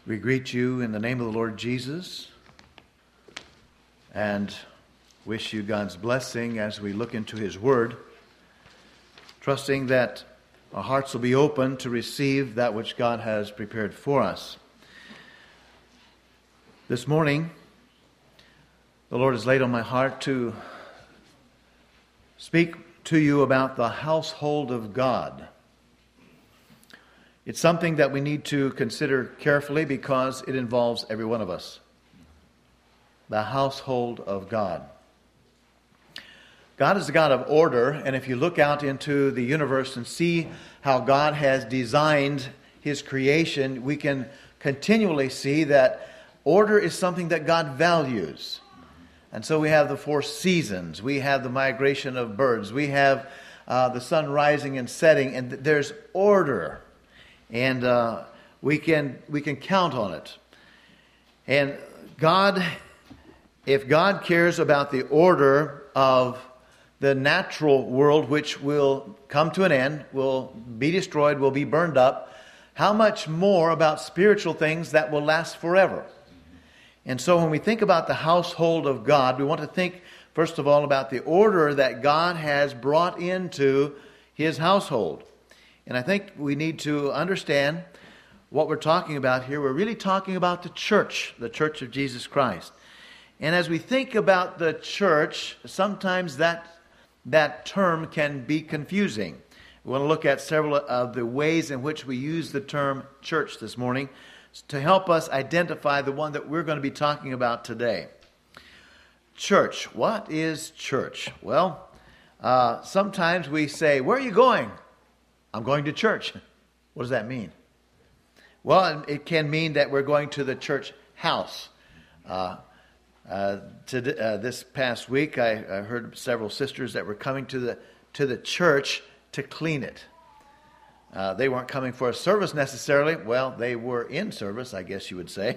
We greet you in the name of the Lord Jesus and wish you God's blessing as we look into His Word, trusting that our hearts will be open to receive that which God has prepared for us. This morning, the Lord has laid on my heart to speak to you about the household of God. It's something that we need to consider carefully because it involves every one of us. The household of God. God is a God of order, and if you look out into the universe and see how God has designed His creation, we can continually see that order is something that God values. And so we have the 4 seasons, we have the migration of birds, we have the sun rising and setting, and there's order. And we can count on it. And God, if God cares about the order of the natural world, which will come to an end, will be destroyed, will be burned up, how much more about spiritual things that will last forever? And so when we think about the household of God, we want to think, first of all, about the order that God has brought into His household. And I think we need to understand what we're talking about here. We're really talking about the church of Jesus Christ. And as we think about the church, sometimes that term can be confusing. We want to look at several of the ways in which we use the term church this morning to help us identify the one that we're going to be talking about today. Church. What is church? Well, sometimes we say, "Where are you going?" "I'm going to church." What does that mean? Well, it can mean that we're going to the church house. This past week, I heard several sisters that were coming to the church to clean it. They weren't coming for a service necessarily. Well, they were in service, I guess you would say.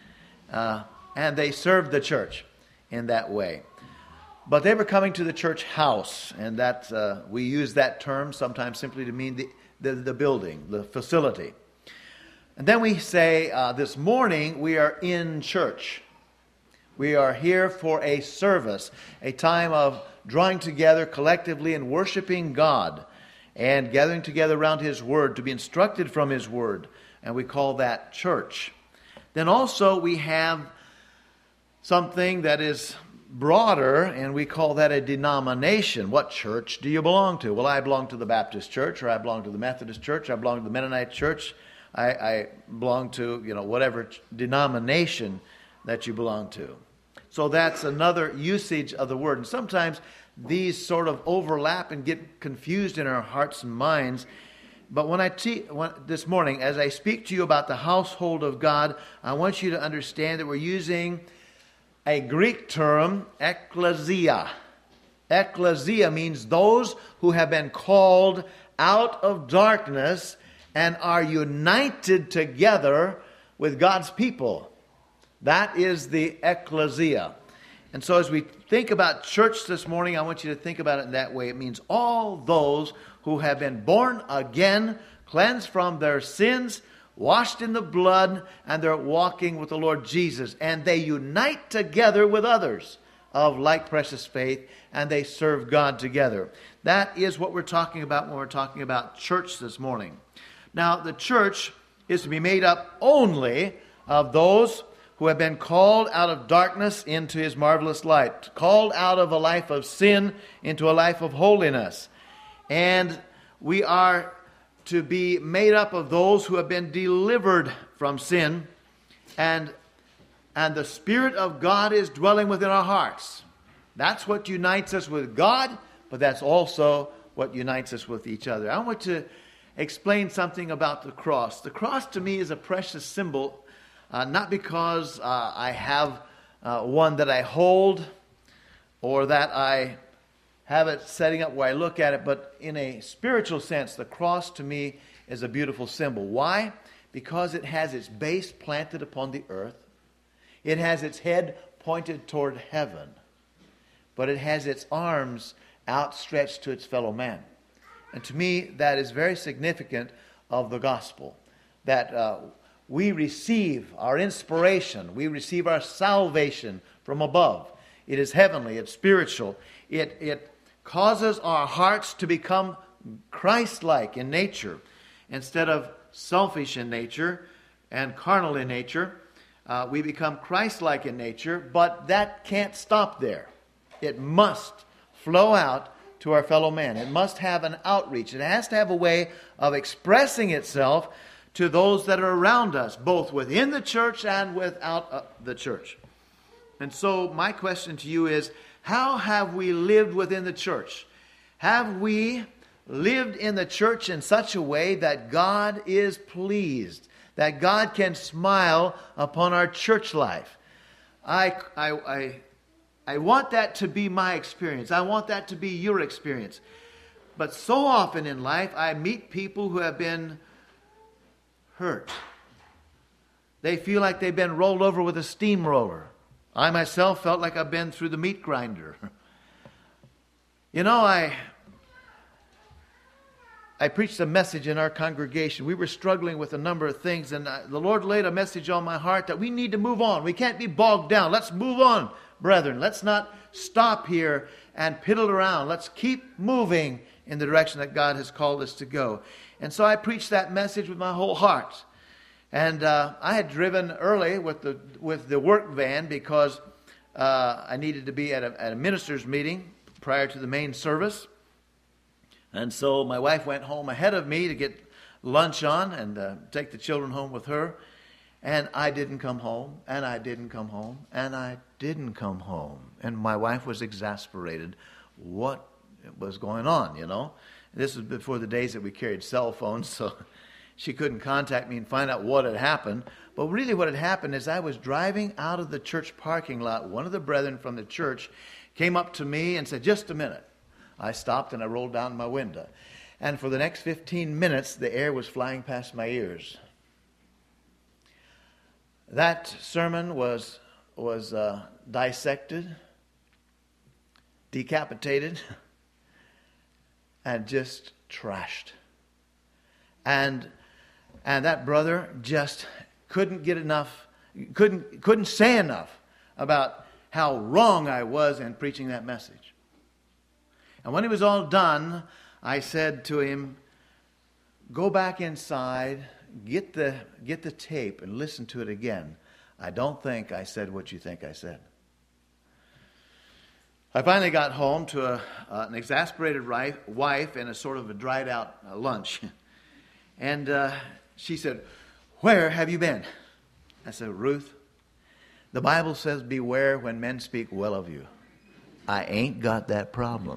And they served the church in that way. But they were coming to the church house, and that we use that term sometimes simply to mean the building, the facility. And then we say, this morning we are in church. We are here for a service, a time of drawing together collectively and worshiping God and gathering together around His Word to be instructed from His Word. And we call that church. Then also we have something that is broader, and we call that a denomination. What church do you belong to? Well, I belong to the Baptist church, or I belong to the Methodist church, I belong to the Mennonite church, I belong to, whatever denomination that you belong to. So that's another usage of the word. And sometimes these sort of overlap and get confused in our hearts and minds. But this morning, as I speak to you about the household of God, I want you to understand that we're using a Greek term, ekklesia. Ekklesia means those who have been called out of darkness and are united together with God's people. That is the ekklesia. And so as we think about church this morning, I want you to think about it in that way. It means all those who have been born again, cleansed from their sins, washed in the blood, and they're walking with the Lord Jesus. And they unite together with others of like precious faith, and they serve God together. That is what we're talking about when we're talking about church this morning. Now, the church is to be made up only of those who have been called out of darkness into His marvelous light, called out of a life of sin into a life of holiness. And we are to be made up of those who have been delivered from sin, and the Spirit of God is dwelling within our hearts. That's what unites us with God, but that's also what unites us with each other. I want to explain something about the cross. The cross to me is a precious symbol, not because I have one that I hold or that I have it setting up where I look at it, but in a spiritual sense, the cross to me is a beautiful symbol. Why? Because it has its base planted upon the earth. It has its head pointed toward heaven, but it has its arms outstretched to its fellow man. And to me, that is very significant of the gospel, that we receive our inspiration, we receive our salvation from above. It is heavenly, it's spiritual. It causes our hearts to become Christ-like in nature. Instead of selfish in nature and carnal in nature, we become Christ-like in nature, but that can't stop there. It must flow out to our fellow man. It must have an outreach. It has to have a way of expressing itself to those that are around us, both within the church and without the church. And so my question to you is, how have we lived within the church? Have we lived in the church in such a way that God is pleased, that God can smile upon our church life? I want that to be my experience. I want that to be your experience. But so often in life, I meet people who have been hurt. They feel like they've been rolled over with a steamroller. I myself felt like I've been through the meat grinder. You know, I preached a message in our congregation. We were struggling with a number of things, and the Lord laid a message on my heart that we need to move on. We can't be bogged down. Let's move on, brethren. Let's not stop here and piddle around. Let's keep moving in the direction that God has called us to go. And so I preached that message with my whole heart. And I had driven early with the work van because I needed to be at a minister's meeting prior to the main service. And so my wife went home ahead of me to get lunch on and take the children home with her. And I didn't come home, and I didn't come home, and I didn't come home. And my wife was exasperated. What was going on, you know? This was before the days that we carried cell phones, so she couldn't contact me and find out what had happened. But really what had happened is I was driving out of the church parking lot. One of the brethren from the church came up to me and said, "Just a minute." I stopped and I rolled down my window. And for the next 15 minutes, the air was flying past my ears. That sermon was dissected, decapitated, and just trashed. And that brother just couldn't get enough, couldn't say enough about how wrong I was in preaching that message. And when it was all done, I said to him, "Go back inside, get the tape and listen to it again. I don't think I said what you think I said." I finally got home to an exasperated wife and a sort of a dried out lunch. And she said, "Where have you been?" I said, "Ruth, the Bible says beware when men speak well of you. I ain't got that problem."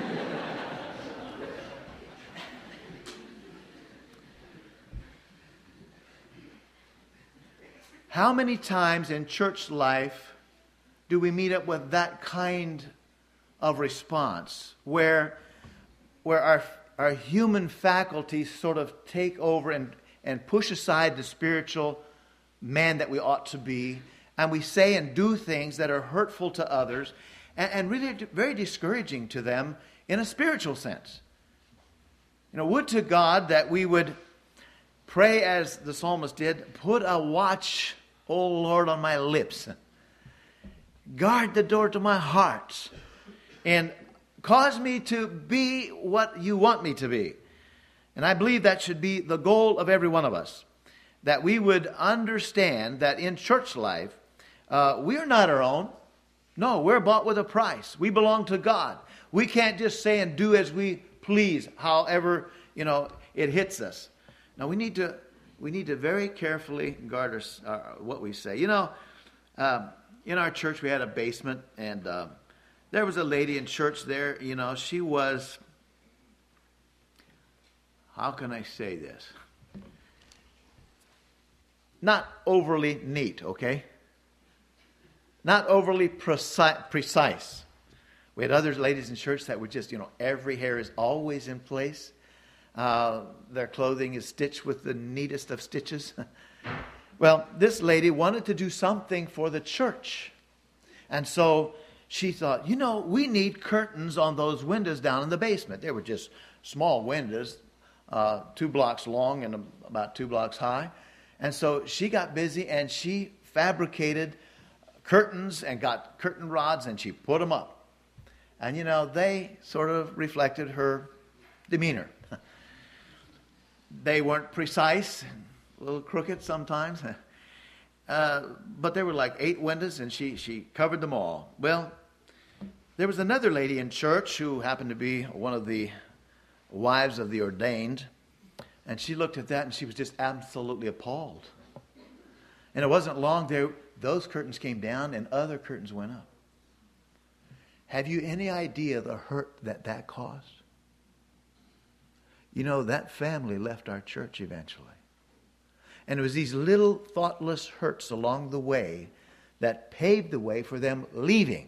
How many times in church life do we meet up with that kind of response where our human faculties sort of take over and push aside the spiritual man that we ought to be, and we say and do things that are hurtful to others and really very discouraging to them in a spiritual sense? You know, would to God that we would pray as the psalmist did, "Put a watch, O Lord, on my lips. Guard the door to my heart. And cause me to be what you want me to be." And I believe that should be the goal of every one of us. That we would understand that in church life, we're not our own. No, we're bought with a price. We belong to God. We can't just say and do as we please, however, it hits us. Now we need to very carefully guard what we say. In our church we had a basement, and there was a lady in church there. She was, how can I say this? Not overly neat, okay? Not overly precise. We had other ladies in church that were just, every hair is always in place. Their clothing is stitched with the neatest of stitches. Well, this lady wanted to do something for the church. And so she thought, we need curtains on those windows down in the basement. They were just small windows, 2 blocks long and about 2 blocks high. And so she got busy and she fabricated curtains and got curtain rods and she put them up. And, they sort of reflected her demeanor. They weren't precise, a little crooked sometimes. But there were like 8 windows and she covered them all. Well, there was another lady in church who happened to be one of the wives of the ordained. And she looked at that and she was just absolutely appalled. And it wasn't long there, those curtains came down and other curtains went up. Have you any idea the hurt that caused? That family left our church eventually. And it was these little thoughtless hurts along the way that paved the way for them leaving.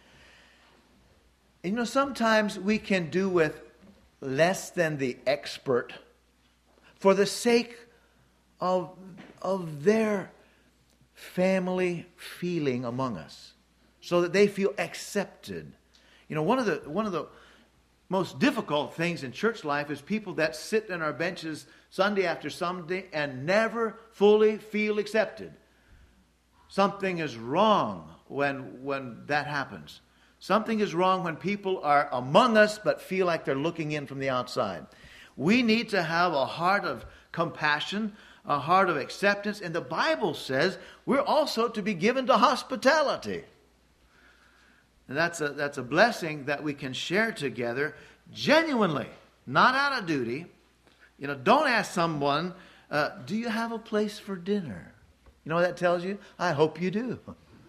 And sometimes we can do with less than the expert for the sake of their family feeling among us, so that they feel accepted. One of the most difficult things in church life is people that sit on our benches Sunday after Sunday and never fully feel accepted. Something is wrong when that happens. Something is wrong when people are among us but feel like they're looking in from the outside. We need to have a heart of compassion, a heart of acceptance. And the Bible says we're also to be given to hospitality. And that's a blessing that we can share together genuinely, not out of duty. Don't ask someone, do you have a place for dinner? You know what that tells you? I hope you do.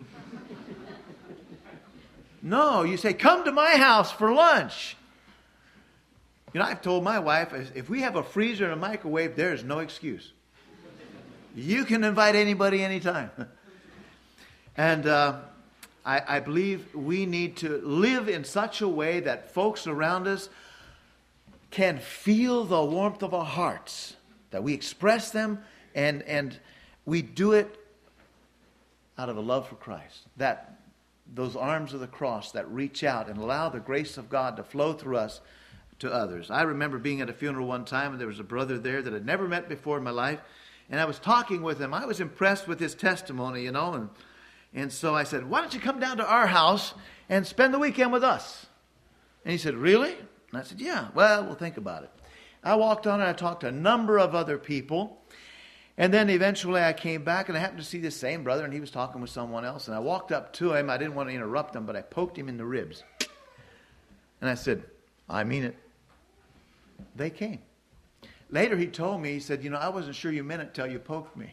No, you say, come to my house for lunch. I've told my wife, if we have a freezer and a microwave, there is no excuse. You can invite anybody anytime. And I believe we need to live in such a way that folks around us can feel the warmth of our hearts, that we express them and we do it out of a love for Christ. That those arms of the cross that reach out and allow the grace of God to flow through us to others. I remember being at a funeral one time and there was a brother there that I'd never met before in my life. And I was talking with him. I was impressed with his testimony, and so I said, why don't you come down to our house and spend the weekend with us? And he said, really? And I said, yeah. Well, we'll think about it. I walked on and I talked to a number of other people. And then eventually I came back and I happened to see this same brother and he was talking with someone else. And I walked up to him. I didn't want to interrupt him, but I poked him in the ribs. And I said, I mean it. They came. Later he told me, he said, I wasn't sure you meant it till you poked me.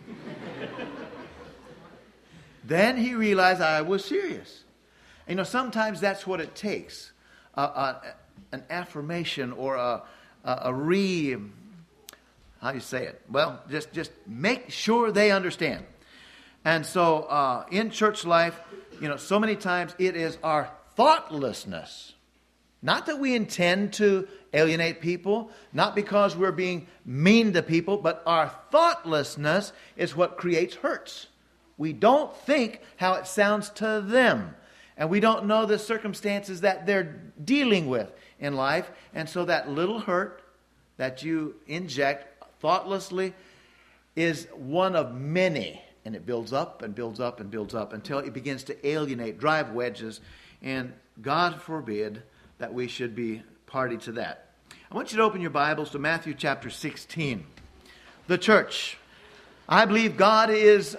Then he realized I was serious. Sometimes that's what it takes. An affirmation or how do you say it? Well, just make sure they understand. And so in church life, so many times it is our thoughtlessness. Not that we intend to alienate people, not because we're being mean to people, but our thoughtlessness is what creates hurts. We don't think how it sounds to them. And we don't know the circumstances that they're dealing with in life. And so that little hurt that you inject thoughtlessly is one of many. And it builds up and builds up and builds up until it begins to alienate, drive wedges. And God forbid that we should be party to that. I want you to open your Bibles to Matthew chapter 16. The church. I believe God's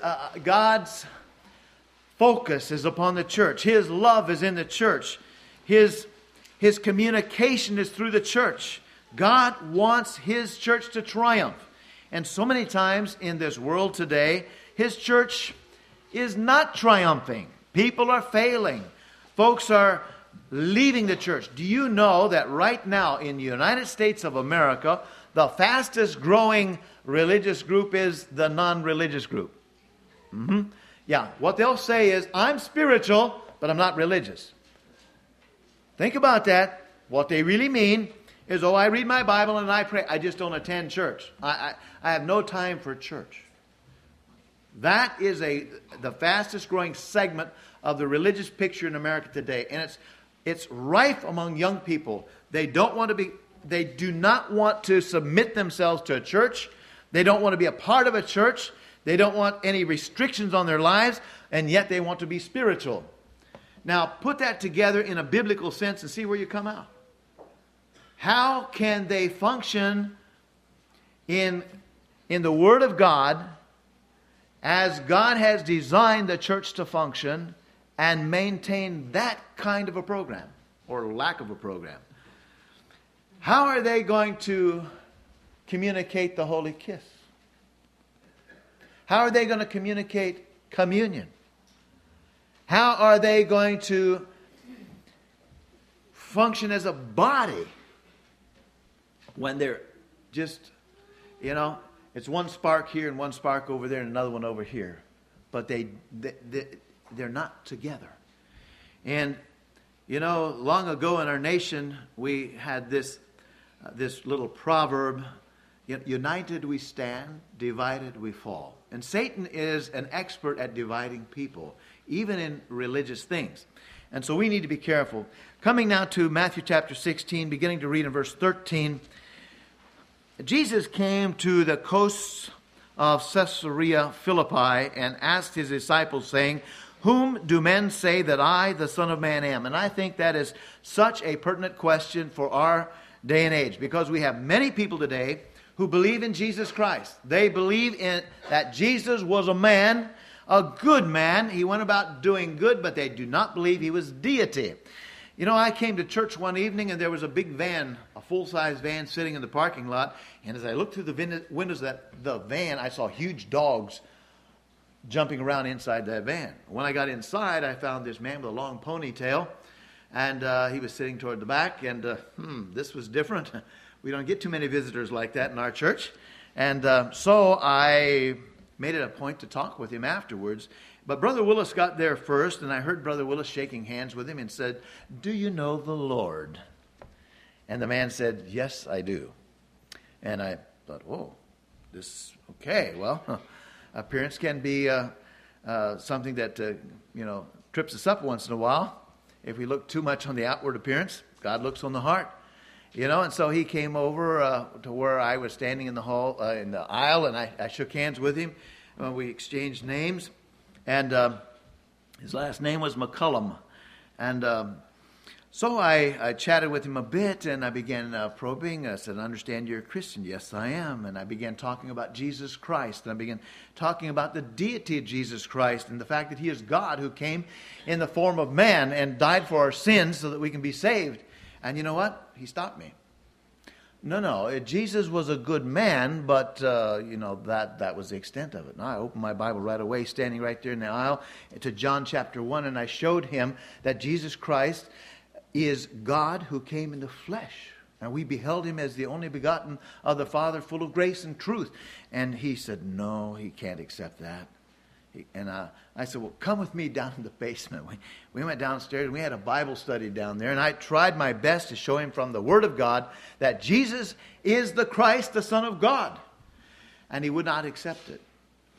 focus is upon the church. His love is in the church. His communication is through the church. God wants His church to triumph. And so many times in this world today, His church is not triumphing. People are failing. Folks are leaving the church. Do you know that right now in the United States of America, the fastest growing religious group is the non-religious group? Yeah, what they'll say is, I'm spiritual, but I'm not religious. Think about that. What they really mean is, I read my Bible and I pray. I just don't attend church. I have no time for church. That is the fastest growing segment of the religious picture in America today. And it's rife among young people. They do not want to submit themselves to a church. They don't want to be a part of a church. They don't want any restrictions on their lives, and yet they want to be spiritual. Now, put that together in a biblical sense and see where you come out. How can they function in the Word of God as God has designed the church to function and maintain that kind of a program or lack of a program? How are they going to communicate the Holy Kiss? How are they going to communicate communion? How are they going to function as a body when they're just, it's one spark here and one spark over there and another one over here. But they're not together. And, long ago in our nation, we had this little proverb, united we stand, divided we fall. And Satan is an expert at dividing people, even in religious things. And so we need to be careful. Coming now to Matthew chapter 16, beginning to read in verse 13. Jesus came to the coasts of Caesarea Philippi and asked his disciples, saying, "Whom do men say that I, the Son of Man, am?" And I think that is such a pertinent question for our day and age, because we have many people today who believe in Jesus Christ. They believe in that Jesus was a man, a good man. He went about doing good, but they do not believe he was deity. I came to church one evening and there was a big van, a full-size van sitting in the parking lot. And as I looked through the windows of the van, I saw huge dogs jumping around inside that van. When I got inside, I found this man with a long ponytail. And he was sitting toward the back. And this was different. We don't get too many visitors like that in our church. And so I made it a point to talk with him afterwards. But Brother Willis got there first, and I heard Brother Willis shaking hands with him and said, "Do you know the Lord?" And the man said, "Yes, I do." And I thought, okay, well, appearance can be something that, trips us up once in a while. If we look too much on the outward appearance, God looks on the heart. And so he came over to where I was standing in the hall, in the aisle, and I shook hands with him. We exchanged names. And his last name was McCullum. And so I chatted with him a bit, and I began probing. I said, "I understand you're a Christian." "Yes, I am." And I began talking about Jesus Christ. And I began talking about the deity of Jesus Christ and the fact that he is God who came in the form of man and died for our sins so that we can be saved. And you know what? He stopped me. No, Jesus was a good man, but, that was the extent of it. And I opened my Bible right away, standing right there in the aisle, to John chapter 1, and I showed him that Jesus Christ is God who came in the flesh. And we beheld him as the only begotten of the Father, full of grace and truth. And he said, no, he can't accept that. And I said, well, come with me down in the basement. We went downstairs and we had a Bible study down there. And I tried my best to show him from the Word of God that Jesus is the Christ, the Son of God. And he would not accept it.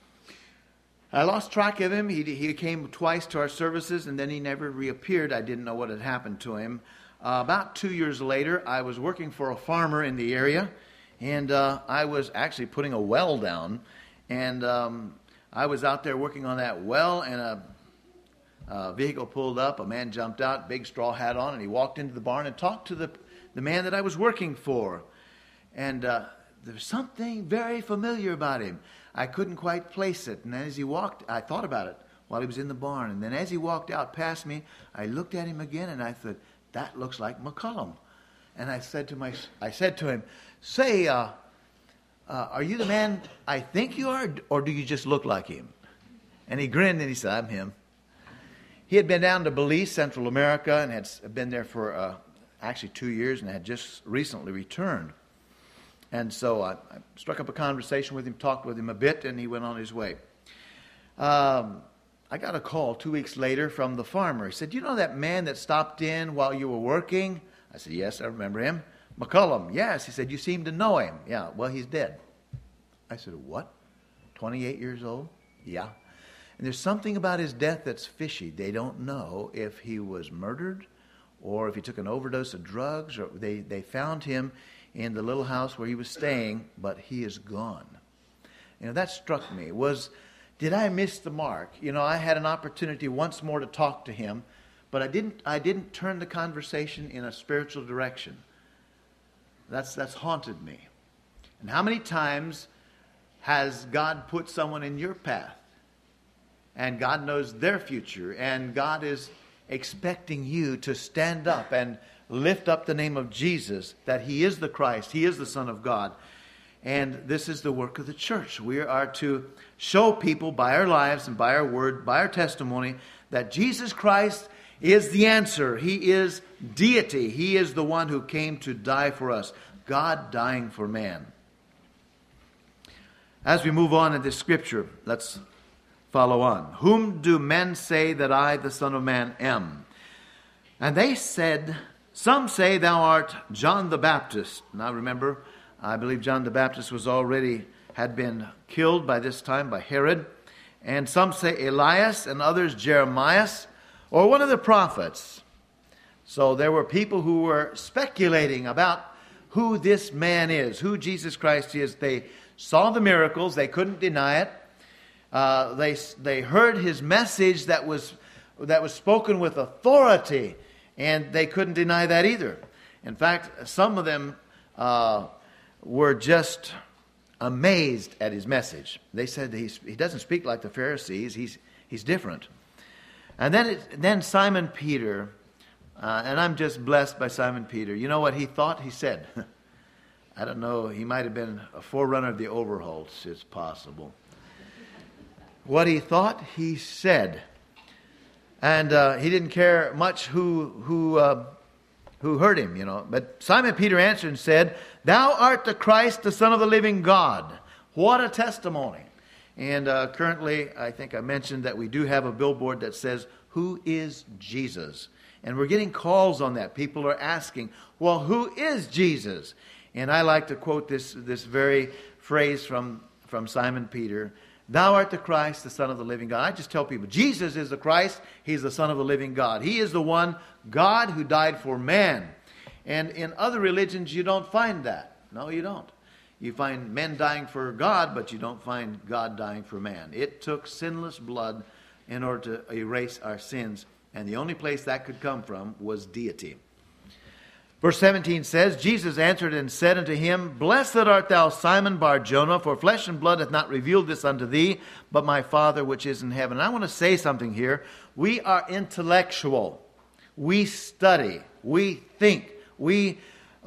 I lost track of him. He came twice to our services and then he never reappeared. I didn't know what had happened to him. About 2 years later, I was working for a farmer in the area. And I was actually putting a well down. And I was out there working on that well, and a vehicle pulled up. A man jumped out, big straw hat on, and he walked into the barn and talked to the man that I was working for. And there was something very familiar about him. I couldn't quite place it. And as he walked, I thought about it while he was in the barn. And then as he walked out past me, I looked at him again, and I thought, that looks like McCullum. And I said to him, "Say, are you the man I think you are, or do you just look like him?" And he grinned and he said, "I'm him." He had been down to Belize, Central America, and had been there for actually 2 years and had just recently returned. And so I struck up a conversation with him, talked with him a bit, and he went on his way. I got a call 2 weeks later from the farmer. He said, "You know that man that stopped in while you were working?" I said, "Yes, I remember him." "McCullum." "Yes." He said, "You seem to know him." "Yeah." "Well, he's dead." I said, "What? 28 years old?" "Yeah." "And there's something about his death that's fishy. They don't know if he was murdered or if he took an overdose of drugs. Or they found him in the little house where he was staying, but he is gone." That struck me. Did I miss the mark? I had an opportunity once more to talk to him, but I didn't turn the conversation in a spiritual direction. That's haunted me. And how many times has God put someone in your path? And God knows their future, and God is expecting you to stand up and lift up the name of Jesus, that He is the Christ, He is the Son of God. And this is the work of the church. We are to show people by our lives and by our word, by our testimony, that Jesus Christ is the answer. He is deity. He is the one who came to die for us. God dying for man. As we move on in this scripture, let's follow on. Whom do men say that I, the Son of Man, am? And they said, some say thou art John the Baptist. Now remember, I believe John the Baptist had been killed by this time by Herod. And some say Elias, and others Jeremiah, or one of the prophets. So there were people who were speculating about who this man is, who Jesus Christ is. They saw the miracles, they couldn't deny it. They heard his message that was spoken with authority, and they couldn't deny that either. In fact, some of them were just amazed at his message. They said he doesn't speak like the Pharisees. He's different. And then Simon Peter, and I'm just blessed by Simon Peter. You know what he thought? He said, I don't know, he might have been a forerunner of the Overholts. It's possible. What he thought, he said. And he didn't care much who heard him, But Simon Peter answered and said, Thou art the Christ, the Son of the living God. What a testimony. And currently, I think I mentioned that we do have a billboard that says, Who is Jesus? And we're getting calls on that. People are asking, well, who is Jesus? And I like to quote this very phrase from Simon Peter. Thou art the Christ, the Son of the living God. I just tell people, Jesus is the Christ. He's the Son of the living God. He is the one, God, who died for man. And in other religions, you don't find that. No, you don't. You find men dying for God, but you don't find God dying for man. It took sinless blood in order to erase our sins. And the only place that could come from was deity. Verse 17 says, Jesus answered and said unto him, Blessed art thou, Simon Bar-Jonah, for flesh and blood hath not revealed this unto thee, but my Father which is in heaven. And I want to say something here. We are intellectual. We study. We think. We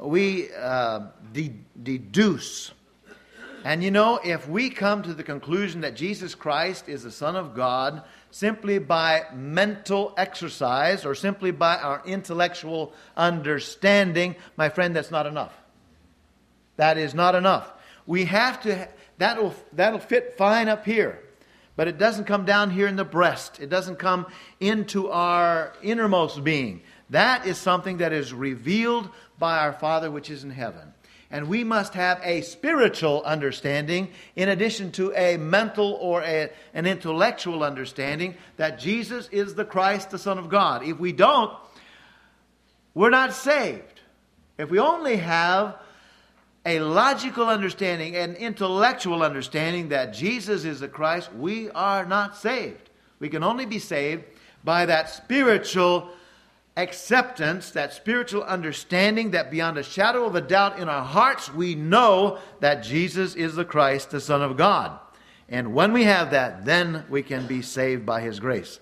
deduce. And if we come to the conclusion that Jesus Christ is the Son of God simply by mental exercise or simply by our intellectual understanding, my friend, that's not enough. That is not enough. We have to, that'll fit fine up here. But it doesn't come down here in the breast. It doesn't come into our innermost being. That is something that is revealed by our Father which is in heaven. And we must have a spiritual understanding in addition to a mental or an intellectual understanding that Jesus is the Christ, the Son of God. If we don't, we're not saved. If we only have a logical understanding, an intellectual understanding that Jesus is the Christ, we are not saved. We can only be saved by that spiritual acceptance, that spiritual understanding, that beyond a shadow of a doubt in our hearts, we know that Jesus is the Christ, the Son of God. And when we have that, then we can be saved by His grace.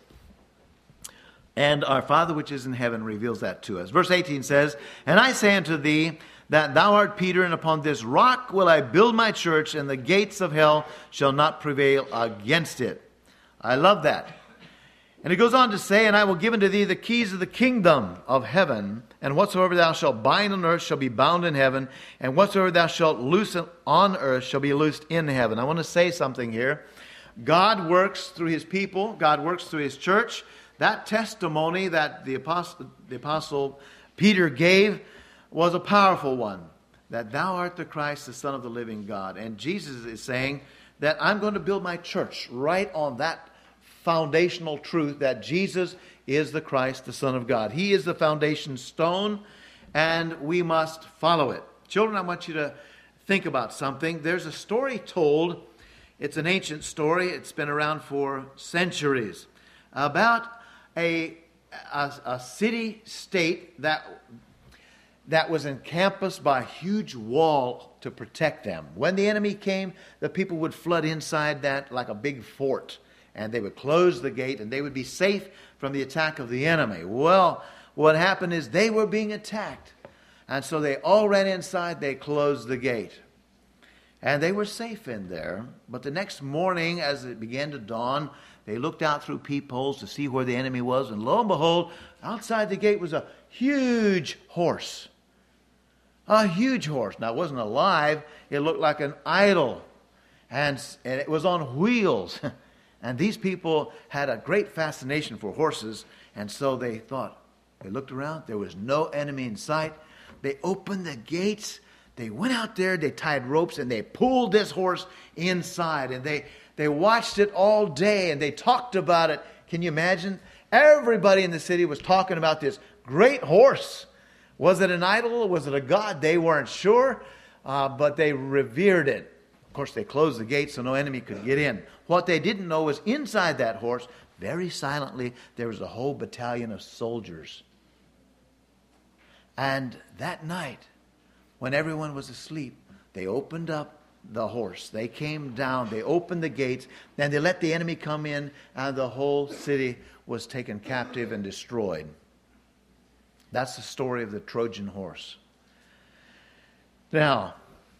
And our Father which is in heaven reveals that to us. Verse 18 says, And I say unto thee, that thou art Peter, and upon this rock will I build my church, and the gates of hell shall not prevail against it. I love that. And it goes on to say, And I will give unto thee the keys of the kingdom of heaven, and whatsoever thou shalt bind on earth shall be bound in heaven, and whatsoever thou shalt loose on earth shall be loosed in heaven. I want to say something here. God works through His people. God works through His church. That testimony that the apostle Peter gave was a powerful one, that thou art the Christ, the Son of the living God. And Jesus is saying that I'm going to build my church right on that foundational truth that Jesus is the Christ, the Son of God. He is the foundation stone, and we must follow it. Children, I want you to think about something. There's a story told It's an ancient story. It's been around for centuries about a city-state that was encompassed by a huge wall to protect them. When the enemy came, the people would flood inside that like a big fort, and they would close the gate, and they would be safe from the attack of the enemy. Well, what happened is they were being attacked, and so they all ran inside. They closed the gate, and they were safe in there. But the next morning, as it began to dawn, they looked out through peepholes to see where the enemy was, and lo and behold, outside the gate was a huge horse. A huge horse. Now, it wasn't alive. It looked like an idol. And it was on wheels. And these people had a great fascination for horses. And so they thought, they looked around. There was no enemy in sight. They opened the gates. They went out there. They tied ropes and they pulled this horse inside. And they watched it all day and they talked about it. Can you imagine? Everybody in the city was talking about this great horse. Was it an idol? Was it a god? They weren't sure, but they revered it. Of course, they closed the gate so no enemy could get in. What they didn't know was inside that horse, very silently, there was a whole battalion of soldiers. And that night, when everyone was asleep, they opened up the horse. They came down, they opened the gates, and they let the enemy come in, and the whole city was taken captive and destroyed. That's the story of the Trojan horse. Now,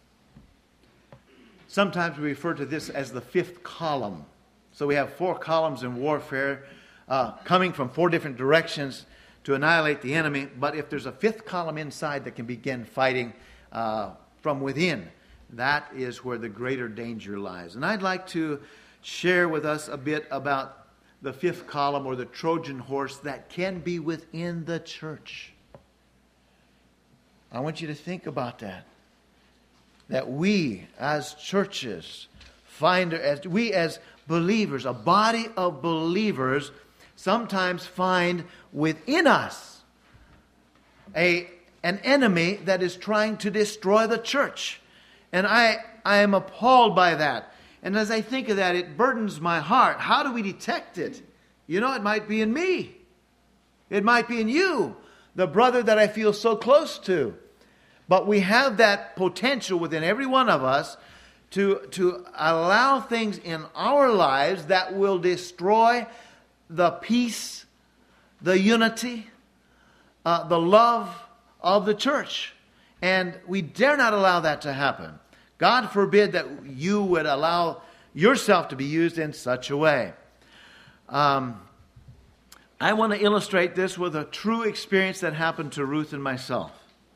sometimes we refer to this as the fifth column. So we have 4 columns in warfare coming from 4 different directions to annihilate the enemy. But if there's a 5th column inside that can begin fighting from within, that is where the greater danger lies. And I'd like to share with us a bit about the 5th column, or the Trojan horse, that can be within the church. I want you to think about that. That we as churches we as believers, a body of believers, sometimes find within us an enemy that is trying to destroy the church. And I am appalled by that. And as I think of that, it burdens my heart. How do we detect it? You know, it might be in me. It might be in you, the brother that I feel so close to. But we have that potential within every one of us to allow things in our lives that will destroy the peace, the unity, the love of the church. And we dare not allow that to happen. God forbid that you would allow yourself to be used in such a way. I want to illustrate this with a true experience that happened to Ruth and myself.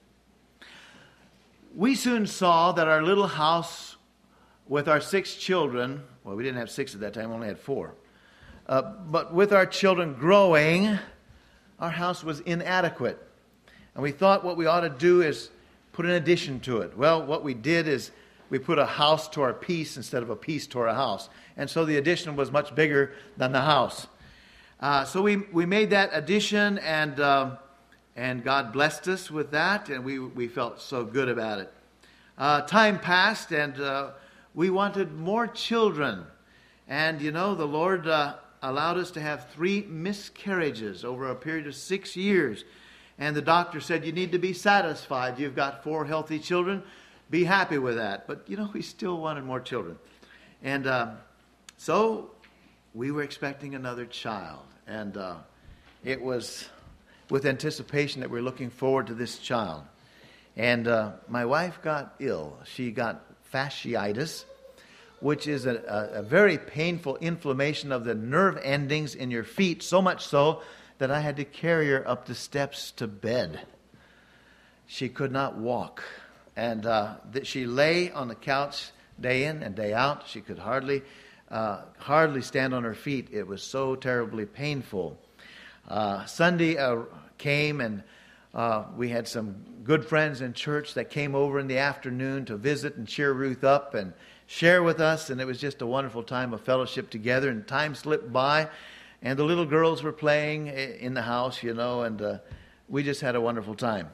We soon saw that our little house with our 6 children, well, we didn't have 6 at that time, we only had 4. But with our children growing, our house was inadequate. And we thought what we ought to do is put an addition to it. Well, what we did is we put a house to our piece instead of a piece to our house. And so the addition was much bigger than the house. So we made that addition, and God blessed us with that, and we felt so good about it. Time passed, and we wanted more children. And, you know, the Lord allowed us to have 3 miscarriages over a period of 6 years. And the doctor said, you need to be satisfied. You've got 4 healthy children. Be happy with that. But, you know, we still wanted more children. And so we were expecting another child. And it was with anticipation that we were looking forward to this child. And my wife got ill. She got fasciitis, which is a very painful inflammation of the nerve endings in your feet, so much so that I had to carry her up the steps to bed. She could not walk. And she lay on the couch day in and day out. She could hardly stand on her feet. It was so terribly painful. Sunday came, and we had some good friends in church that came over in the afternoon to visit and cheer Ruth up and share with us. And it was just a wonderful time of fellowship together. And time slipped by, and the little girls were playing in the house, you know, and we just had a wonderful time.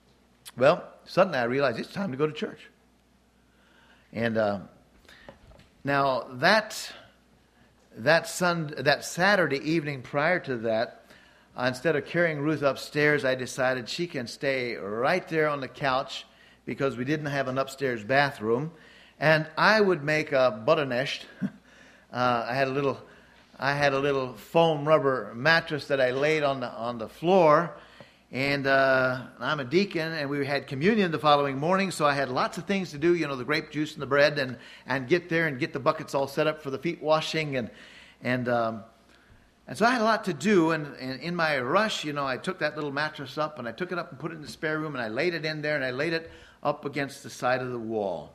Well, suddenly I realized it's time to go to church. And Now, that Saturday evening prior to that, instead of carrying Ruth upstairs, I decided she can stay right there on the couch because we didn't have an upstairs bathroom. And I would make a butternest. I had a little foam rubber mattress that I laid on the floor. And I'm a deacon, and we had communion the following morning, so I had lots of things to do, the grape juice and the bread, and get there and get the buckets all set up for the feet washing, and so I had a lot to do. And in my rush, I took that little mattress up, and I took it up and put it in the spare room, and I laid it in there, and I laid it up against the side of the wall.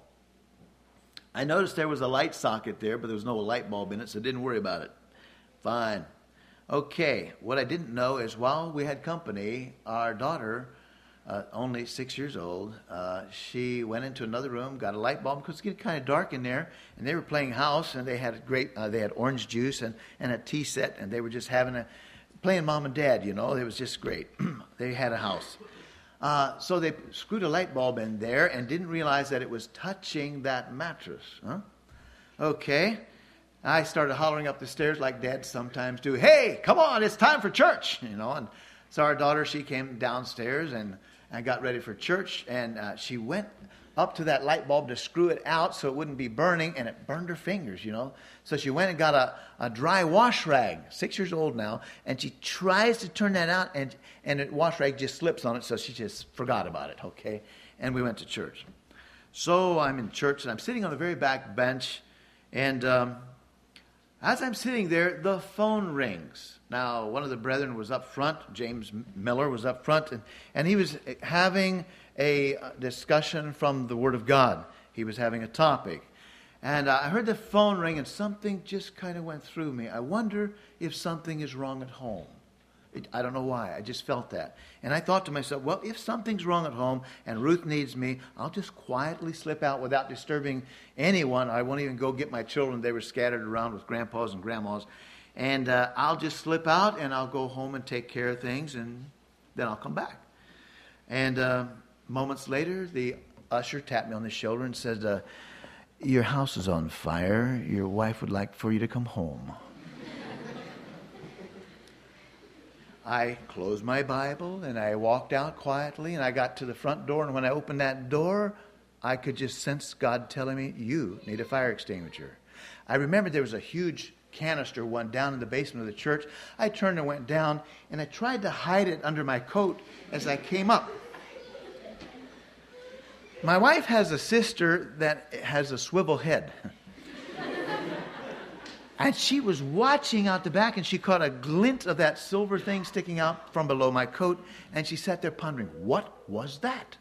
I noticed there was a light socket there, but there was no light bulb in it, so didn't worry about it. Fine. Okay, what I didn't know is while we had company, our daughter, only 6 years old, she went into another room, got a light bulb because it's getting kind of dark in there, and they were playing house, and they had they had orange juice and a tea set, and they were just playing mom and dad. It was just great. They had a house, so they screwed a light bulb in there and didn't realize that it was touching that mattress. Okay. I started hollering up the stairs like dads sometimes do. Hey, come on, it's time for church, And so our daughter, she came downstairs and got ready for church. And she went up to that light bulb to screw it out so it wouldn't be burning. And it burned her fingers, So she went and got a dry wash rag, 6 years old now. And she tries to turn that out, and the wash rag just slips on it. So she just forgot about it, okay? And we went to church. So I'm in church, and I'm sitting on the very back bench. And as I'm sitting there, the phone rings. Now, one of the brethren was up front. James Miller was up front, and he was having a discussion from the Word of God. He was having a topic. And I heard the phone ring, and something just kind of went through me. I wonder if something is wrong at home. I don't know why. I just felt that. And I thought to myself, well, if something's wrong at home and Ruth needs me, I'll just quietly slip out without disturbing anyone. I won't even go get my children. They were scattered around with grandpas and grandmas. And I'll just slip out and I'll go home and take care of things, and then I'll come back. And moments later, the usher tapped me on the shoulder and said, your house is on fire. Your wife would like for you to come home. I closed my Bible, and I walked out quietly, and I got to the front door, and when I opened that door, I could just sense God telling me, you need a fire extinguisher. I remember there was a huge canister one down in the basement of the church. I turned and went down, and I tried to hide it under my coat as I came up. My wife has a sister that has a swivel head. And she was watching out the back, and she caught a glint of that silver thing sticking out from below my coat, and she sat there pondering, what was that?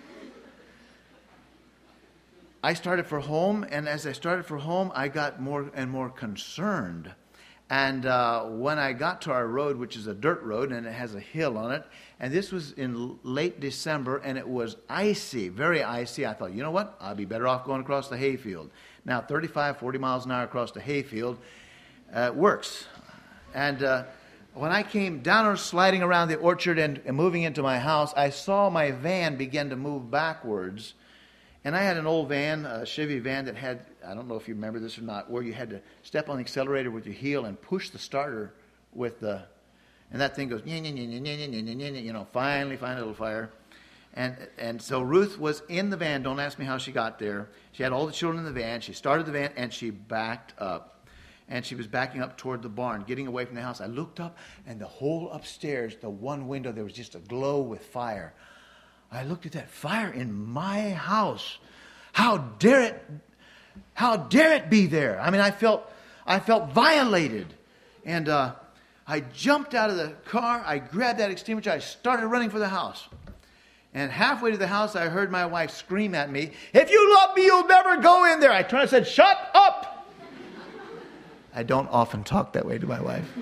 I started for home, and as I started for home, I got more and more concerned. And when I got to our road, which is a dirt road, and it has a hill on it, and this was in late December, and it was icy, very icy, I thought, you know what? I'll be better off going across the hayfield. Now, 35, 40 miles an hour across the hayfield works. And when I came down or sliding around the orchard and moving into my house, I saw my van begin to move backwards. And I had an old van, a Chevy van that had, I don't know if you remember this or not, where you had to step on the accelerator with your heel and push the starter with the, and that thing goes, finally find a little fire. And so Ruth was in the van. Don't ask me how she got there. She had all the children in the van. She started the van, and she backed up. And she was backing up toward the barn, getting away from the house. I looked up, and the whole upstairs, the one window, there was just a glow with fire. I looked at that fire in my house. How dare it be there? I mean, I felt violated. And I jumped out of the car. I grabbed that extinguisher. I started running for the house. And halfway to the house, I heard my wife scream at me, if you love me, you'll never go in there. I turned and said, shut up. I don't often talk that way to my wife.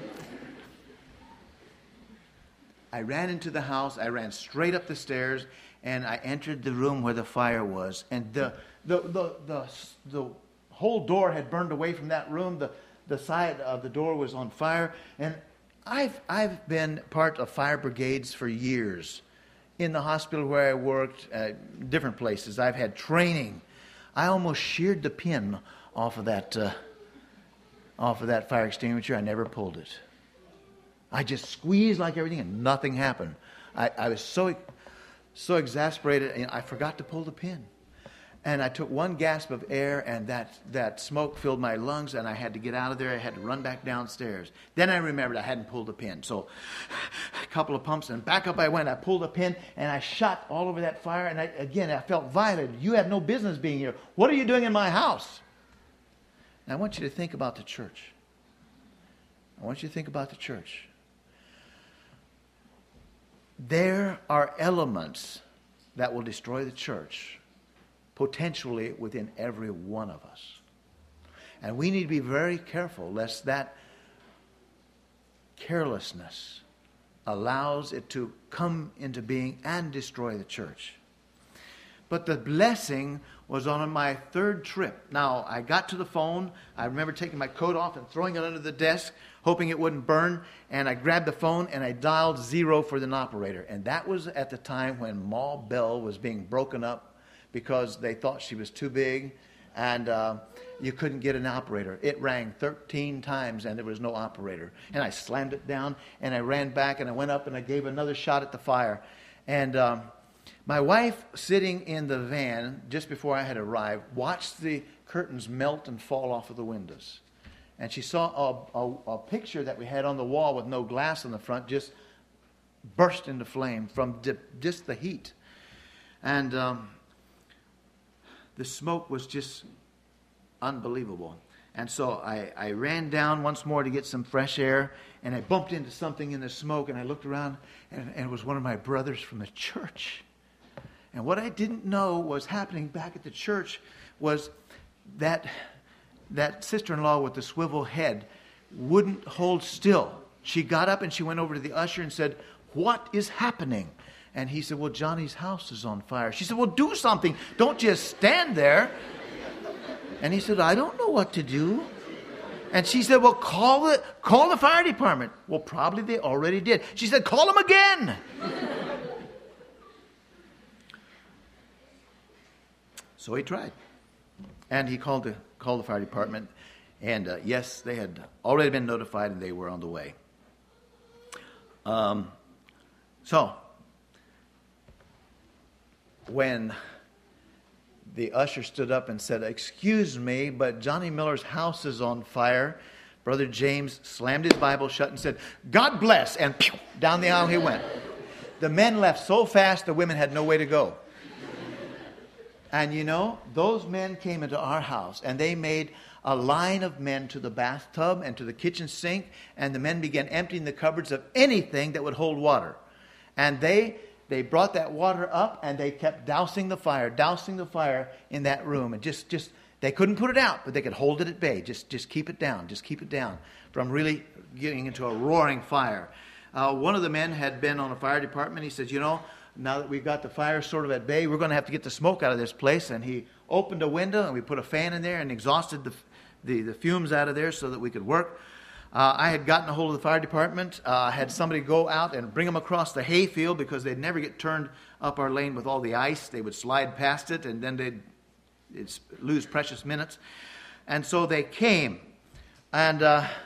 I ran into the house. I ran straight up the stairs, and I entered the room where the fire was. And the whole door had burned away from that room. The side of the door was on fire. And I've been part of fire brigades for years. In the hospital where I worked, different places, I've had training. I almost sheared the pin off of that fire extinguisher. I never pulled it. I just squeezed like everything, and nothing happened. I was so exasperated, and I forgot to pull the pin. And I took one gasp of air, and that smoke filled my lungs, and I had to get out of there. I had to run back downstairs. Then I remembered I hadn't pulled the pin. So a couple of pumps, and back up I went. I pulled the pin, and I shot all over that fire. And I felt violated. You have no business being here. What are you doing in my house? And I want you to think about the church. I want you to think about the church. There are elements that will destroy the church potentially within every one of us. And we need to be very careful lest that carelessness allows it to come into being and destroy the church. But the blessing was on my third trip. Now, I got to the phone. I remember taking my coat off and throwing it under the desk, hoping it wouldn't burn. And I grabbed the phone and I dialed 0 for an operator. And that was at the time when Ma Bell was being broken up because they thought she was too big and you couldn't get an operator. It rang 13 times and there was no operator. And I slammed it down and I ran back and I went up and I gave another shot at the fire. And my wife, sitting in the van just before I had arrived, watched the curtains melt and fall off of the windows. And she saw a picture that we had on the wall with no glass on the front just burst into flame from just the heat. And the smoke was just unbelievable. And so I ran down once more to get some fresh air, and I bumped into something in the smoke, and I looked around, and it was one of my brothers from the church. And what I didn't know was happening back at the church was that sister-in-law with the swivel head wouldn't hold still. She got up and she went over to the usher and said, "What is happening?" And he said, "Well, Johnny's house is on fire." She said, "Well, do something. Don't just stand there." And he said, "I don't know what to do." And she said, "Well, call the fire department." Well, probably they already did. She said, "Call them again." So he tried. And he called the fire department. And yes, they had already been notified and they were on the way. So when the usher stood up and said, "Excuse me, but Johnny Miller's house is on fire," Brother James slammed his Bible shut and said, "God bless," and pew, down the aisle he went. The men left so fast the women had no way to go. And you know, those men came into our house and they made a line of men to the bathtub and to the kitchen sink, and the men began emptying the cupboards of anything that would hold water. And they brought that water up and they kept dousing the fire in that room. And just they couldn't put it out, but they could hold it at bay. Just keep it down from really getting into a roaring fire. One of the men had been on a fire department. He says, "You know, now that we've got the fire sort of at bay, we're going to have to get the smoke out of this place." And he opened a window and we put a fan in there and exhausted the fumes out of there so that we could work. I had gotten a hold of the fire department, had somebody go out and bring them across the hayfield because they'd never get turned up our lane with all the ice. They would slide past it and then they'd lose precious minutes. And so they came. And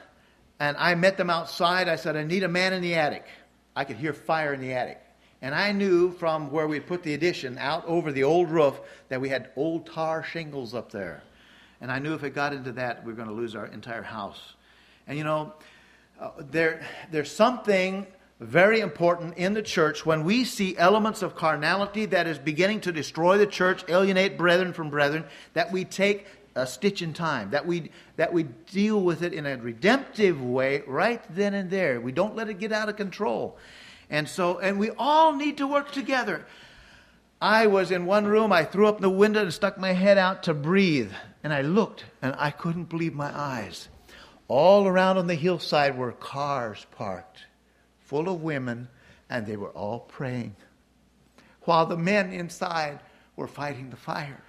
I met them outside. I said, "I need a man in the attic." I could hear fire in the attic. And I knew from where we put the addition out over the old roof that we had old tar shingles up there. And I knew if it got into that, we were going to lose our entire house. And you know, there's something very important in the church when we see elements of carnality that is beginning to destroy the church, alienate brethren from brethren, that we take a stitch in time, that we deal with it in a redemptive way right then and there. We don't let it get out of control. And we all need to work together. I was in one room, I threw up the window and stuck my head out to breathe. And I looked, and I couldn't believe my eyes. All around on the hillside were cars parked, full of women, and they were all praying, while the men inside were fighting the fire.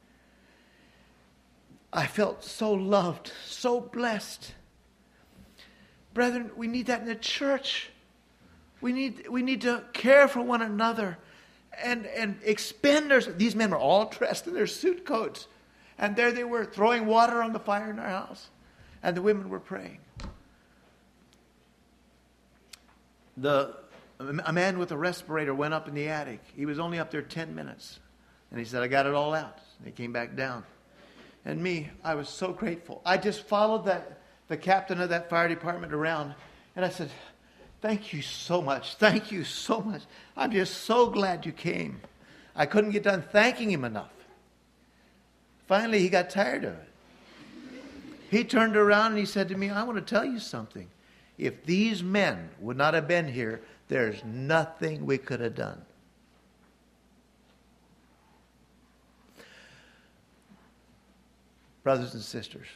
I felt so loved, so blessed. Brethren, we need that in the church. We need to care for one another and expend these men were all dressed in their suit coats. And there they were, throwing water on the fire in our house. And the women were praying. A man with a respirator went up in the attic. He was only up there 10 minutes. And he said, I got it all out. And he came back down. And me, I was so grateful. I just followed the captain of that fire department around. And I said, thank you so much. Thank you so much. I'm just so glad you came. I couldn't get done thanking him enough. Finally, he got tired of it. He turned around and he said to me, I want to tell you something. If these men would not have been here, there's nothing we could have done. Brothers and sisters,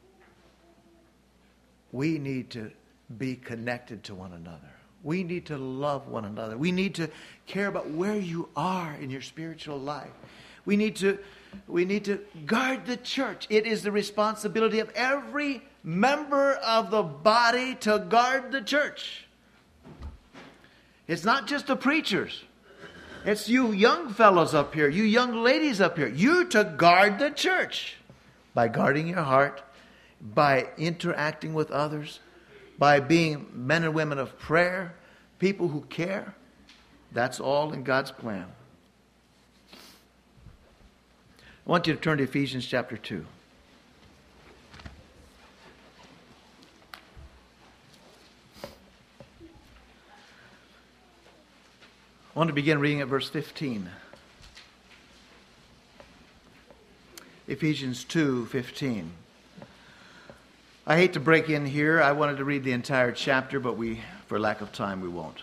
we need to be connected to one another. We need to love one another. We need to care about where you are in your spiritual life. We need to guard the church. It is the responsibility of every member of the body to guard the church. It's not just the preachers. It's you young fellows up here, you young ladies up here. You to guard the church by guarding your heart, by interacting with others, by being men and women of prayer, people who care. That's all in God's plan. I want you to turn to Ephesians chapter 2. I want to begin reading at verse 15. Ephesians 2:15. I hate to break in here. I wanted to read the entire chapter, but for lack of time, we won't.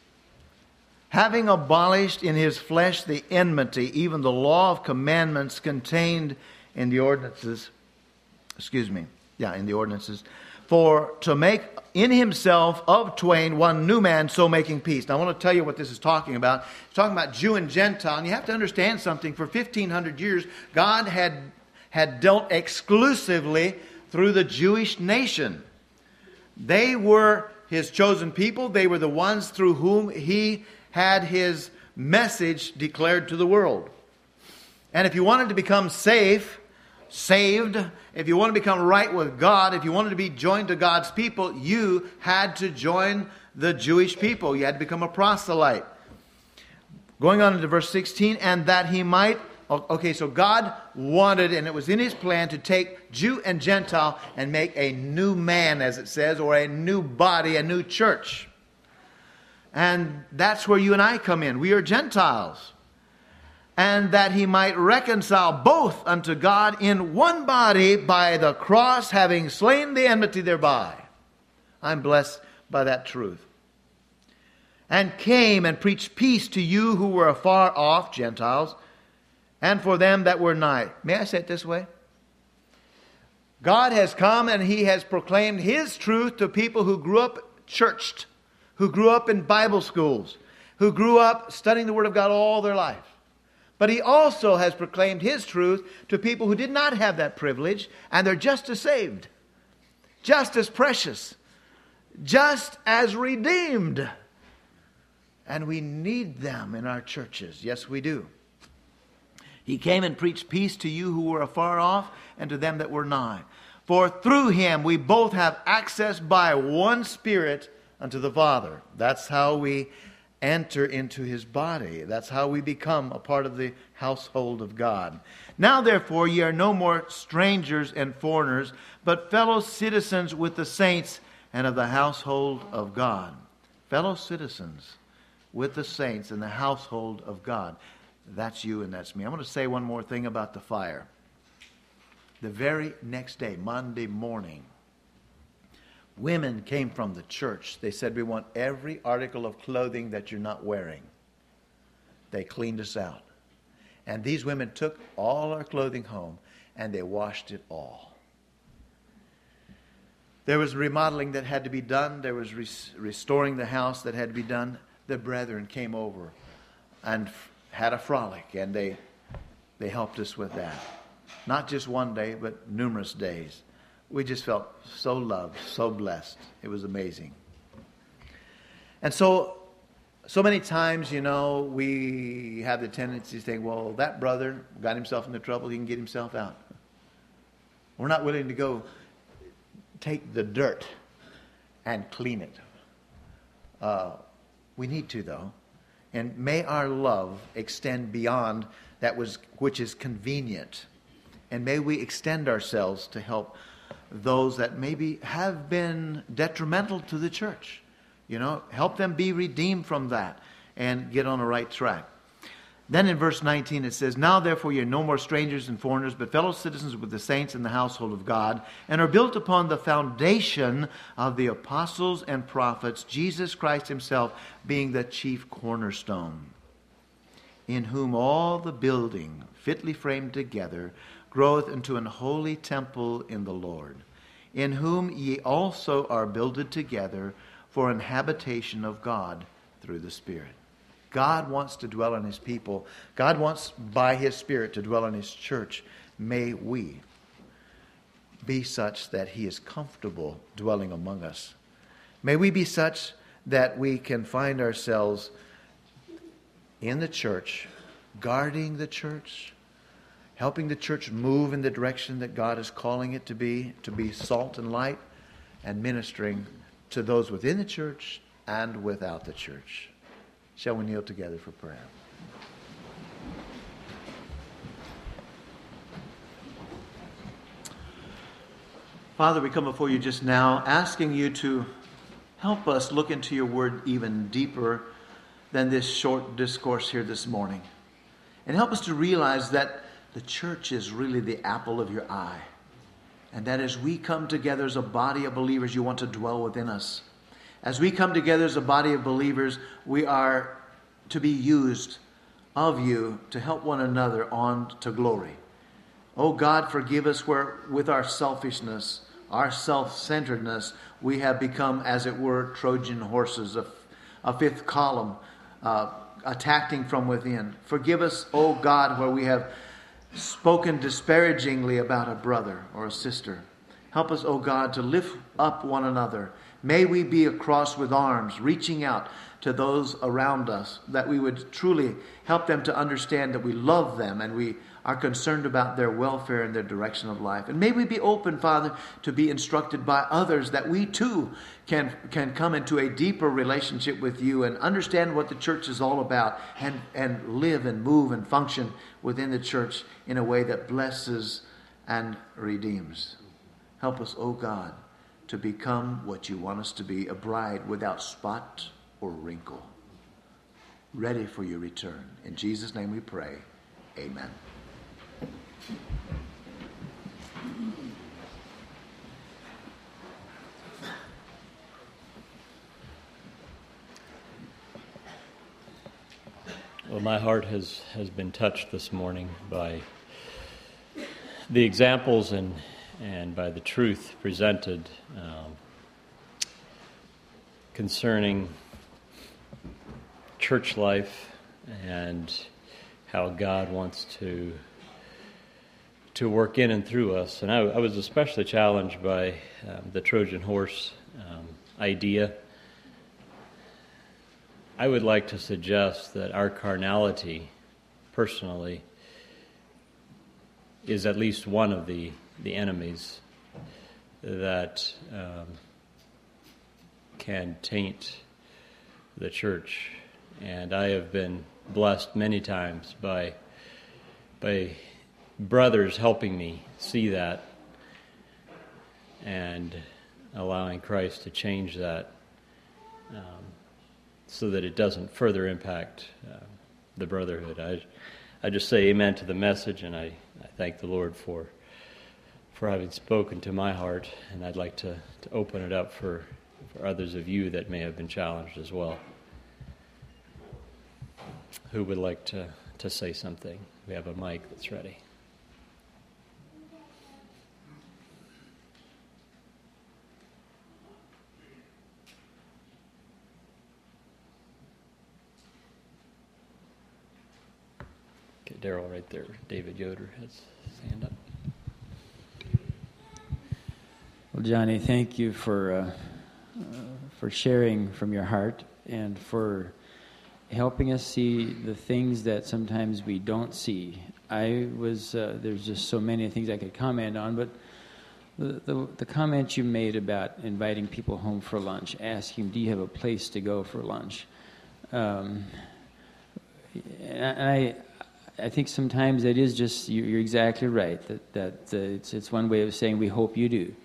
Having abolished in his flesh the enmity, even the law of commandments contained in the ordinances. In the ordinances. For to make in himself of twain one new man, so making peace. Now I want to tell you what this is talking about. It's talking about Jew and Gentile. And you have to understand something. For 1,500 years, God had dealt exclusively through the Jewish nation. They were his chosen people. They were the ones through whom he had his message declared to the world. And if you wanted to become saved, if you want to become right with God, if you wanted to be joined to God's people, you had to join the Jewish people. You had to become a proselyte. Going on into verse 16, and that he might... Okay, so God wanted, and it was in his plan, to take Jew and Gentile and make a new man, as it says, or a new body, a new church. And that's where you and I come in. We are Gentiles. And that he might reconcile both unto God in one body by the cross, having slain the enmity thereby. I'm blessed by that truth. And came and preached peace to you who were afar off, Gentiles, and for them that were nigh. May I say it this way? God has come and he has proclaimed his truth to people who grew up churched, who grew up in Bible schools, who grew up studying the Word of God all their life. But he also has proclaimed his truth to people who did not have that privilege, and they're just as saved, just as precious, just as redeemed. And we need them in our churches. Yes, we do. He came and preached peace to you who were afar off, and to them that were nigh. For through him we both have access by one Spirit unto the Father. That's how we enter into his body. That's how we become a part of the household of God. Now therefore ye are no more strangers and foreigners, but fellow citizens with the saints and of the household of God. Fellow citizens with the saints in the household of God. That's you and that's me. I'm going to say one more thing about the fire. The very next day, Monday morning, women came from the church. They said, we want every article of clothing that you're not wearing. They cleaned us out. And these women took all our clothing home and they washed it all. There was remodeling that had to be done. There was restoring the house that had to be done. The brethren came over and had a frolic, and they helped us with that. Not just one day, but numerous days. We just felt so loved, so blessed. It was amazing. And so many times, we have the tendency to think, well, that brother got himself into trouble, he can get himself out. We're not willing to go take the dirt and clean it. We need to, though. And may our love extend beyond that which is convenient. And may we extend ourselves to help those that maybe have been detrimental to the church. Help them be redeemed from that and get on the right track. Then in verse 19 it says, "Now therefore ye are no more strangers and foreigners, but fellow citizens with the saints in the household of God, and are built upon the foundation of the apostles and prophets, Jesus Christ himself being the chief cornerstone, in whom all the building, fitly framed together, groweth into an holy temple in the Lord, in whom ye also are builded together for an habitation of God through the Spirit." God wants to dwell in his people. God wants by his Spirit to dwell in his church. May we be such that he is comfortable dwelling among us. May we be such that we can find ourselves in the church, guarding the church, helping the church move in the direction that God is calling it to be salt and light, and ministering to those within the church and without the church. Shall we kneel together for prayer? Father, we come before you just now, asking you to help us look into your word even deeper than this short discourse here this morning. And help us to realize that the church is really the apple of your eye. And that as we come together as a body of believers, you want to dwell within us. As we come together as a body of believers, we are to be used of you to help one another on to glory. Oh God, forgive us where with our selfishness, our self-centeredness, we have become, as it were, Trojan horses, a fifth column, attacking from within. Forgive us, oh God, where we have spoken disparagingly about a brother or a sister. Help us, oh God, to lift up one another. May we be a cross with arms, reaching out to those around us, that we would truly help them to understand that we love them and we are concerned about their welfare and their direction of life. And may we be open, Father, to be instructed by others, that we too can come into a deeper relationship with you and understand what the church is all about, and live and move and function within the church in a way that blesses and redeems. Help us, oh God, to become what you want us to be, a bride without spot or wrinkle, ready for your return. In Jesus' name we pray. Amen. Well, my heart has been touched this morning by the examples and by the truth presented concerning church life and how God wants to work in and through us. And I was especially challenged by the Trojan horse idea. I would like to suggest that our carnality, personally, is at least one of the enemies that can taint the church. And I have been blessed many times by brothers helping me see that and allowing Christ to change that so that it doesn't further impact the brotherhood. I just say amen to the message, and I thank the Lord for having spoken to my heart, and I'd like to open it up for others of you that may have been challenged as well. Who would like to say something? We have a mic that's ready. Okay, Daryl right there. David Yoder has his hand up. Well, Johnny, thank you for sharing from your heart and for helping us see the things that sometimes we don't see. There's just so many things I could comment on, but the comment you made about inviting people home for lunch, asking, do you have a place to go for lunch? And I think sometimes it is just, you're exactly right, that it's one way of saying we hope you do.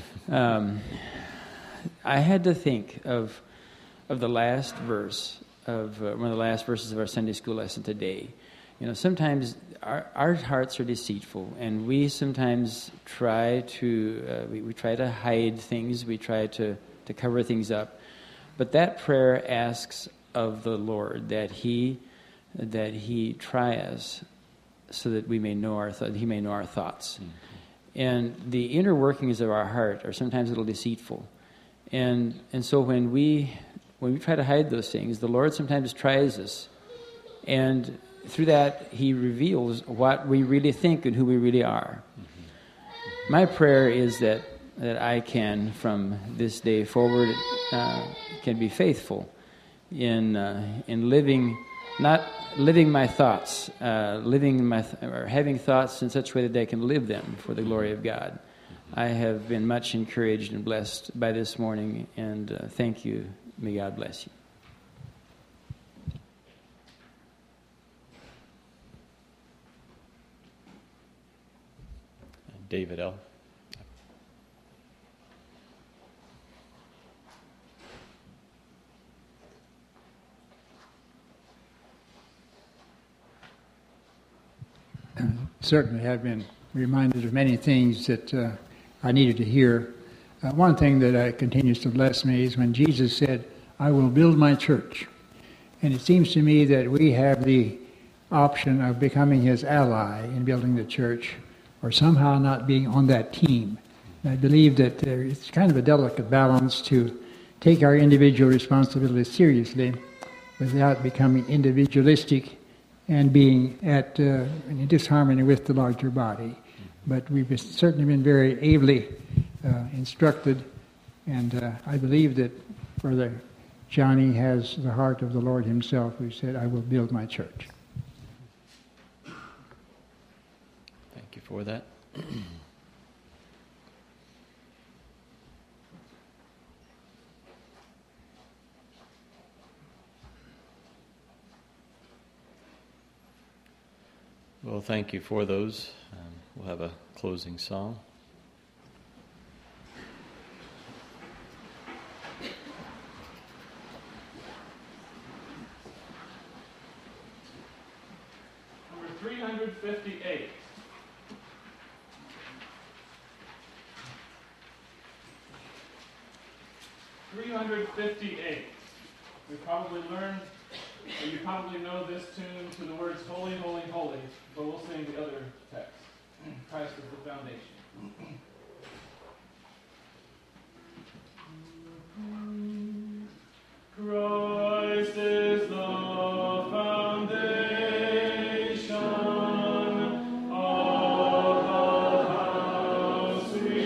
I had to think of the last verse of one of the last verses of our Sunday school lesson today. You know, sometimes our hearts are deceitful, and we sometimes try to we try to hide things, we try to cover things up. But that prayer asks of the Lord that He try us, so that we may know He may know our thoughts. Mm-hmm. And the inner workings of our heart are sometimes a little deceitful, and so when we try to hide those things, the Lord sometimes tries us, and through that, He reveals what we really think and who we really are. Mm-hmm. My prayer is that I can, from this day forward, can be faithful in living, not living my thoughts, or having thoughts in such a way that I can live them for the glory of God. I have been much encouraged and blessed by this morning, and thank you. May God bless you. David L. Certainly have been reminded of many things that I needed to hear. One thing that continues to bless me is when Jesus said, I will build my church. And it seems to me that we have the option of becoming His ally in building the church, or somehow not being on that team. And I believe that it's kind of a delicate balance to take our individual responsibilities seriously without becoming individualistic and being in disharmony with the larger body. But we've certainly been very ably instructed, and I believe that Brother Johnny has the heart of the Lord Himself, who said, I will build my church. Thank you for that. Well, thank you for those. We'll have a closing song. Number 358. We probably learned, or you probably know this tune to the words Holy, Holy, Holy, but we'll sing the other text. Christ is the foundation. Christ is the foundation of the house we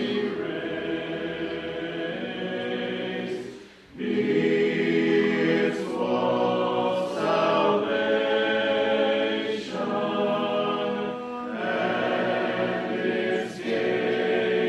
raise. Be its wall salvation, and its gate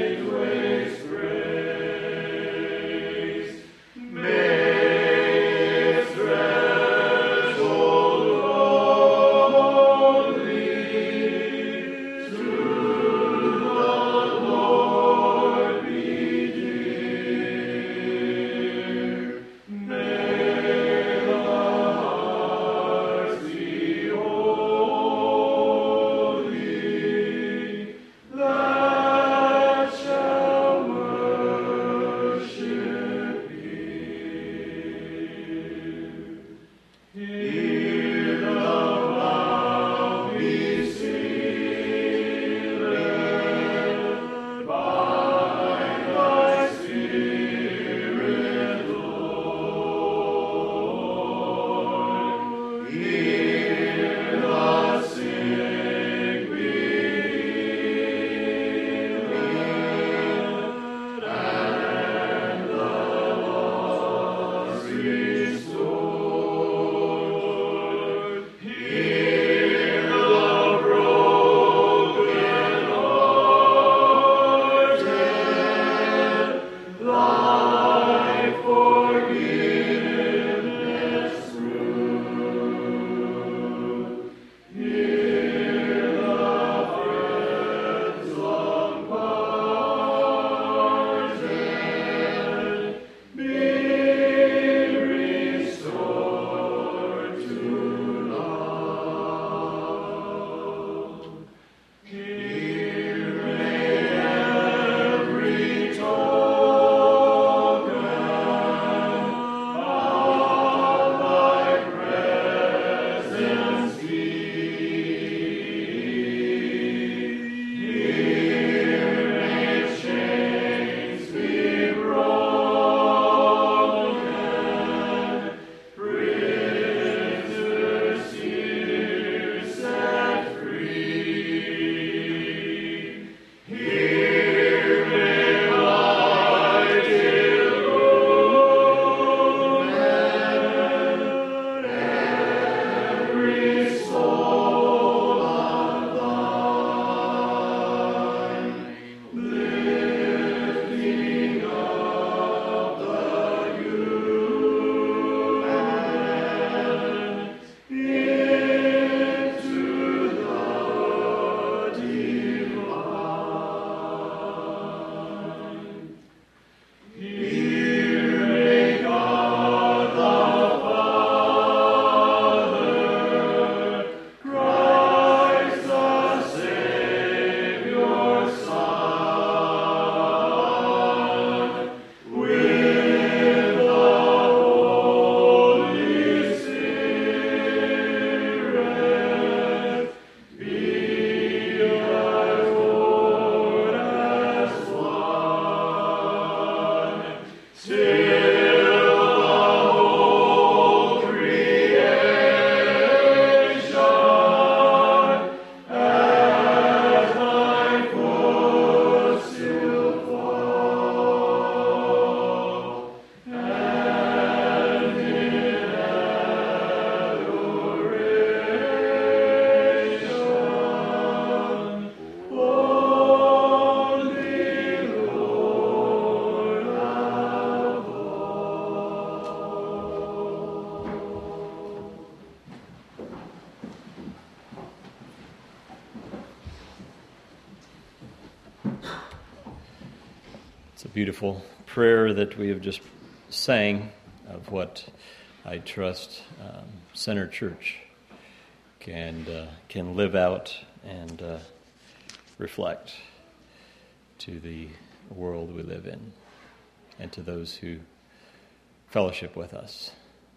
It's a beautiful prayer that we have just sang of what I trust Center Church can live out and reflect to the world we live in and to those who fellowship with us.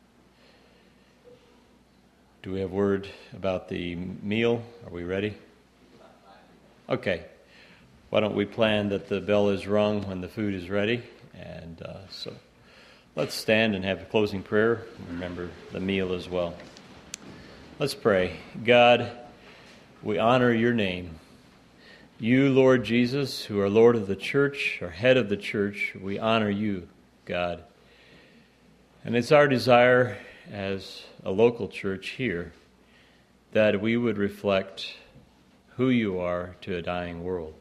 Do we have word about the meal? Are we ready? Okay. Why don't we plan that the bell is rung when the food is ready? And so let's stand and have a closing prayer. Remember the meal as well. Let's pray. God, we honor your name. You, Lord Jesus, who are Lord of the church, are head of the church, we honor you, God. And it's our desire as a local church here that we would reflect who you are to a dying world.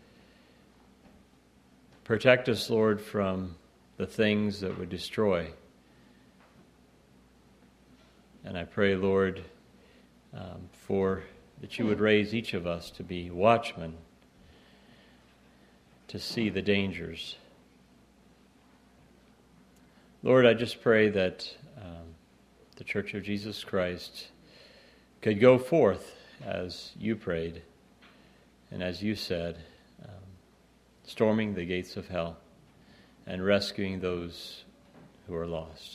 Protect us, Lord, from the things that would destroy. And I pray, Lord, for that you would raise each of us to be watchmen, to see the dangers. Lord, I just pray that the Church of Jesus Christ could go forth as you prayed and as you said, storming the gates of hell and rescuing those who are lost.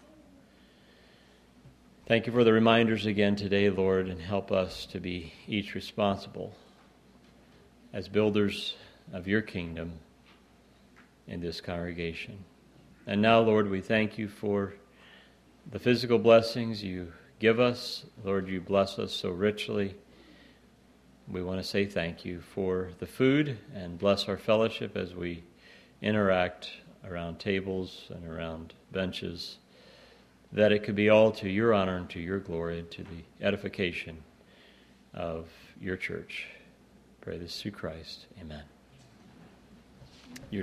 Thank you for the reminders again today, Lord, and help us to be each responsible as builders of your kingdom in this congregation. And now, Lord, we thank you for the physical blessings you give us. Lord, you bless us so richly. We want to say thank you for the food and bless our fellowship as we interact around tables and around benches, that it could be all to your honor and to your glory and to the edification of your church. Pray this through Christ. Amen.